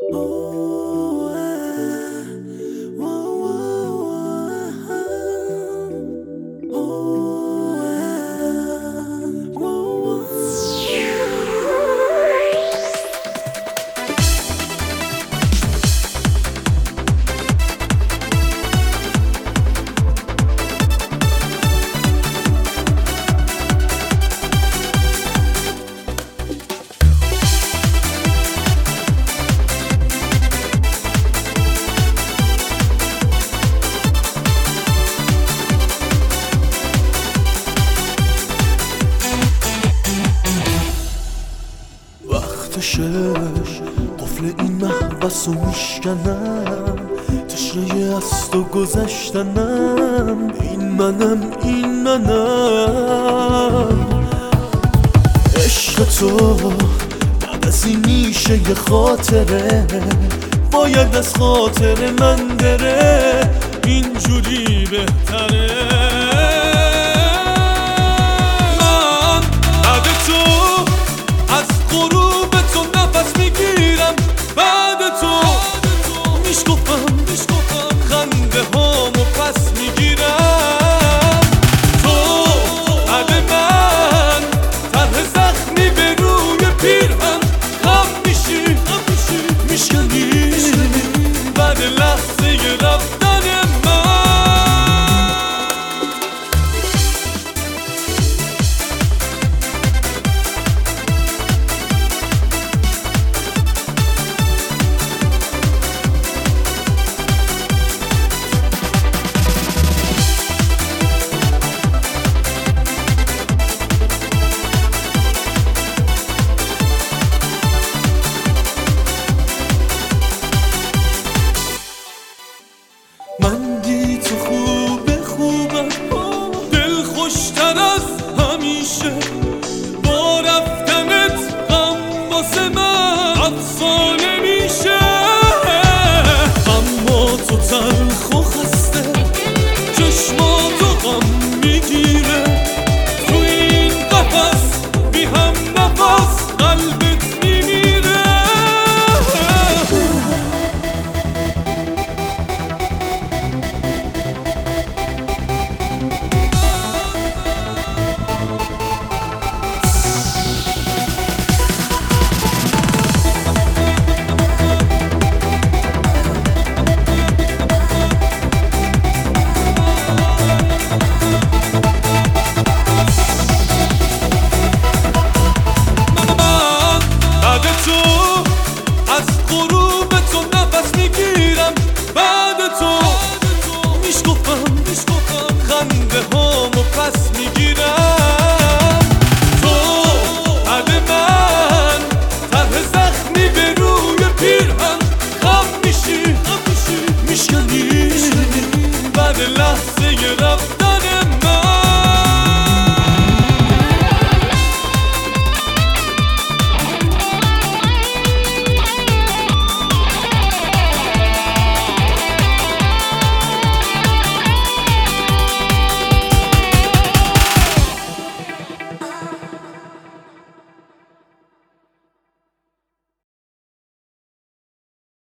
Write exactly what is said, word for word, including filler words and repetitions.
شش قفل این محبس رو میشکنم، تشنه از تو گذشتنم. این منم این منم عشق تو بعد از این میشه یه خاطره، باید از خاطر من بره، اینجوری بهتره. من بعد تو از غروب تو نفس میگیرم، بعد تو میشکفم خنده هامو پس میگیرم. تو بعد من طرح زخمی به روی پیرهن خم میشی میشکنی بعد لحظه رفتن من. من بی تو خوبه خوبم، دل خوشتر از همیشه، با رفتنت غم واسه من افسانه میشه. اما تو تلخ و خسته، چشماتو غم میگیره، تو این قفس بی هم نفس قلبت میمیره. از غروب تو نفس میگیرم، بعد تو میشکفم خنده هامو پس میگیرم. تو بعد من طرح زخمی به روی پیرهن خم میشی میشکنی بعد لحظه رفتن